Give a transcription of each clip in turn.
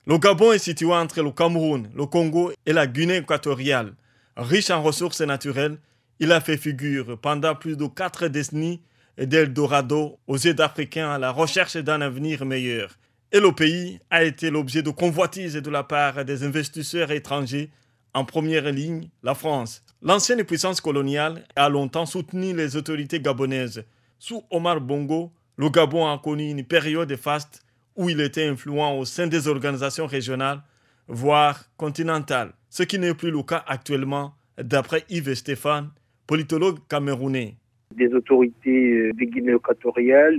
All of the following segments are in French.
Le Gabon est situé entre le Cameroun, le Congo et la Guinée équatoriale. Riche en ressources naturelles, il a fait figure pendant plus de 4 décennies d'Eldorado aux yeux d'Africains à la recherche d'un avenir meilleur. Et le pays a été l'objet de convoitises de la part des investisseurs étrangers, en première ligne la France. L'ancienne puissance coloniale a longtemps soutenu les autorités gabonaises. Sous Omar Bongo, le Gabon a connu une période faste où il était influent au sein des organisations régionales, voire continentales, ce qui n'est plus le cas actuellement, d'après Yves Stéphane, politologue camerounais. Des autorités de Guinée équatoriale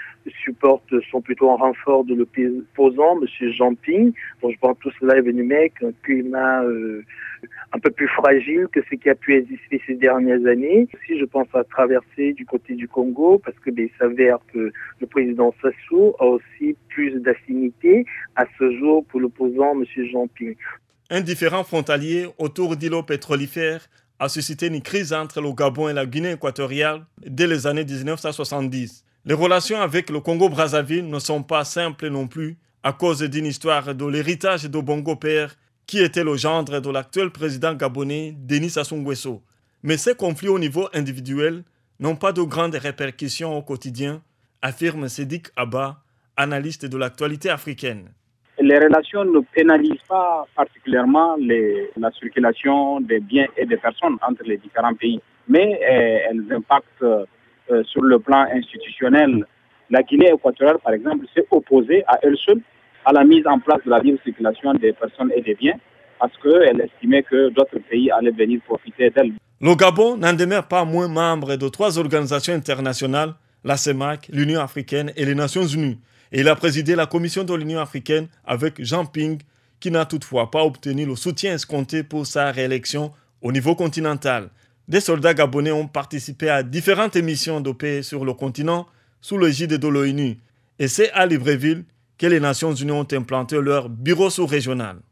sont plutôt en renfort de l'opposant, M. Jean Ping, dont je pense que tout cela est venu avec un climat un peu plus fragile que ce qui a pu exister ces dernières années. Aussi, je pense à traverser du côté du Congo, parce que il s'avère que le président Sassou a aussi plus d'affinité à ce jour pour l'opposant, M. Jean Ping. Un différend frontalier autour d'îlots pétrolifères a suscité une crise entre le Gabon et la Guinée équatoriale dès les années 1970. Les relations avec le Congo-Brazzaville ne sont pas simples non plus à cause d'une histoire de l'héritage de Bongo Père, qui était le gendre de l'actuel président gabonais Denis Sassou Nguesso. Mais ces conflits au niveau individuel n'ont pas de grandes répercussions au quotidien, affirme Sédik Abba, analyste de l'actualité africaine. Les relations ne pénalisent pas particulièrement la circulation des biens et des personnes entre les différents pays, mais elles impactent sur le plan institutionnel. La Guinée équatoriale, par exemple, s'est opposée à elle seule à la mise en place de la libre circulation des personnes et des biens parce qu'elle estimait que d'autres pays allaient venir profiter d'elle. Le Gabon n'en demeure pas moins membre de 3 organisations internationales, la CEMAC, l'Union africaine et les Nations unies. Et il a présidé la commission de l'Union africaine avec Jean Ping, qui n'a toutefois pas obtenu le soutien escompté pour sa réélection au niveau continental. Des soldats gabonais ont participé à différentes missions de paix sur le continent sous l'égide de l'ONU. Et c'est à Libreville que les Nations unies ont implanté leur bureau sous-régional.